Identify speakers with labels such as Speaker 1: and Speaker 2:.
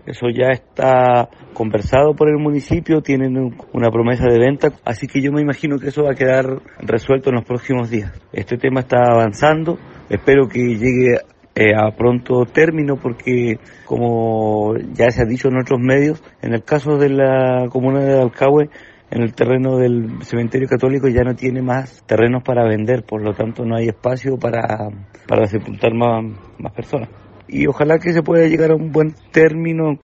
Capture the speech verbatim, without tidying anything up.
Speaker 1: Eso ya está conversado por el municipio, tienen una promesa de venta, así que yo me imagino que eso va a quedar resuelto en los próximos días. Este tema está avanzando, espero que llegue eh, a pronto término porque, como ya se ha dicho en otros medios, en el caso de la comuna de Dalcahue, en el terreno del cementerio católico ya no tiene más terrenos para vender, por lo tanto no hay espacio para, para sepultar más, más personas. Y ojalá que se pueda llegar a un buen término